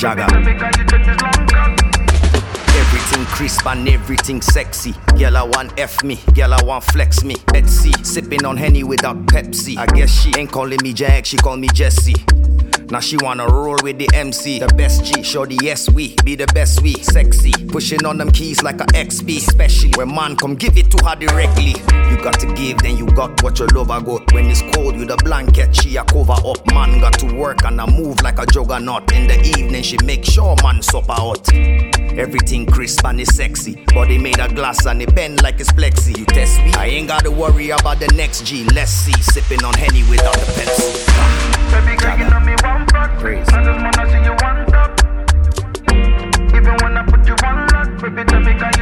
Jagger. Everything crisp and everything sexy. Girl, I want F me, girl, I want flex me. Betsy, sipping on Henny without Pepsi. I guess she ain't calling me Jag, she call me Jesse. Now she wanna roll with the MC. The best G, show the yes we be the best we. Sexy, pushing on them keys like a XP. Especially when man come give it to her directly. You got to give, then you got what your lover got. When it's cold with a blanket, she a cover up. Man got to work and I move like a juggernaut. In the evening, she make sure man supper hot. Everything crisp and it's sexy. Body made of glass and it bend like it's plexi. You test me, I ain't gotta worry about the next G. Let's see, sipping on Henny without the Pepsi. Baby girl, you know me one fuck. Praise. I just wanna see you one top. Even when I put you on lock, baby, tell me,